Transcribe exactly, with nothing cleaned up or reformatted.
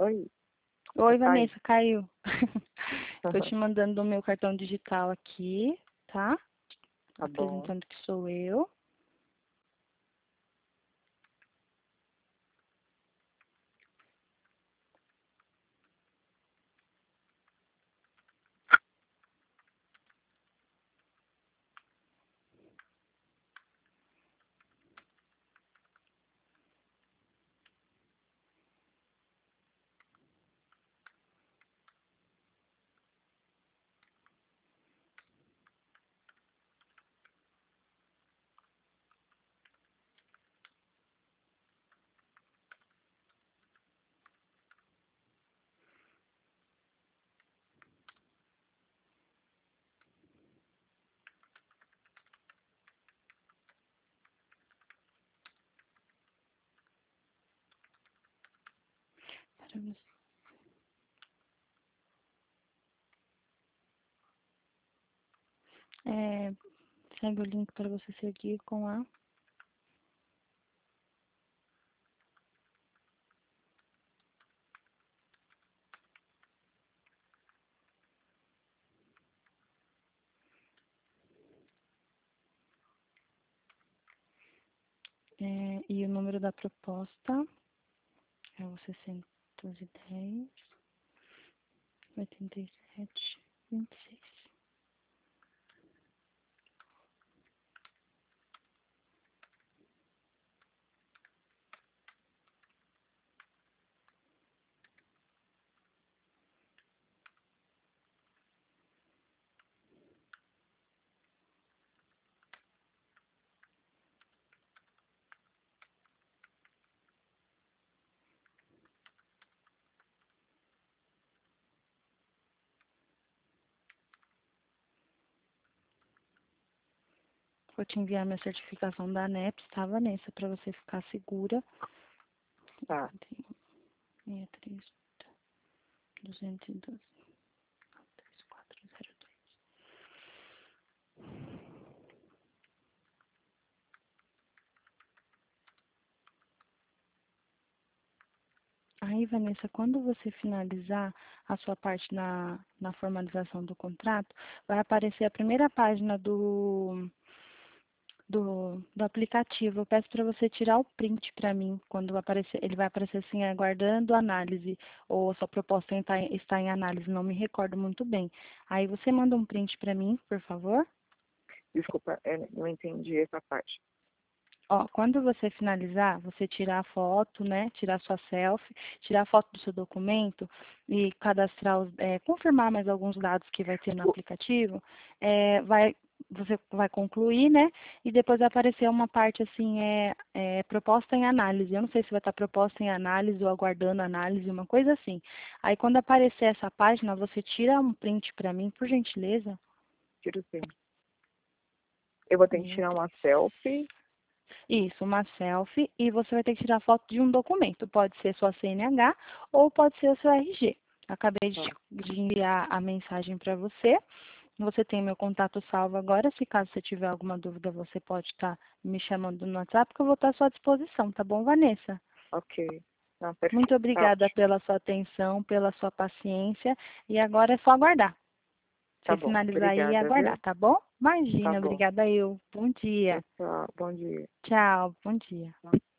Oi, Oi, ai, Vanessa, caiu. Estou te mandando o meu cartão digital aqui, tá? tá bom. Apresentando que sou eu. Para você. É, segue o link para você seguir com a... é, e o número da proposta é o seiscentos e dez, oitenta e sete, vinte e seis. Vou te enviar minha certificação da ANEPS, tá, Vanessa? Para você ficar segura. Tá. sessenta e três, duzentos e doze, três quatro zero dois. Aí, Vanessa, quando você finalizar a sua parte na, na formalização do contrato, vai aparecer a primeira página do, do, do aplicativo. Eu peço para você tirar o print para mim, quando aparecer, ele vai aparecer assim, aguardando análise, ou a sua proposta está em, está em análise, não me recordo muito bem. Aí você manda um print para mim, por favor. Desculpa, eu não entendi essa parte. Ó, quando você finalizar, você tirar a foto, né? Tirar sua selfie, tirar a foto do seu documento e cadastrar, os, é, confirmar mais alguns dados que vai ter no O- aplicativo, é, vai, você vai concluir, né? E depois vai aparecer uma parte assim, é, é proposta em análise. Eu não sei se vai estar proposta em análise ou aguardando análise, uma coisa assim. Aí quando aparecer essa página, você tira um print para mim, por gentileza. Tiro sim. Eu vou ter que tirar uma Beatriz. selfie. Isso, uma selfie, e você vai ter que tirar foto de um documento. Pode ser sua C N H ou pode ser o seu R G. Acabei de, Tá. de enviar a mensagem para você. Você tem meu contato salvo agora. Se caso você tiver alguma dúvida, você pode estar me chamando no WhatsApp, que eu vou estar à sua disposição, tá bom, Vanessa? Ok. Não, Muito perfeito. Tá obrigada ótimo. pela sua atenção, pela sua paciência. E agora é só aguardar. Tá Você bom. finalizar aí e Obrigada, aguardar, viu? tá bom? Tá Imagina, bom. obrigada eu. Bom dia. Tchau, tchau. Bom dia. Tchau, bom dia.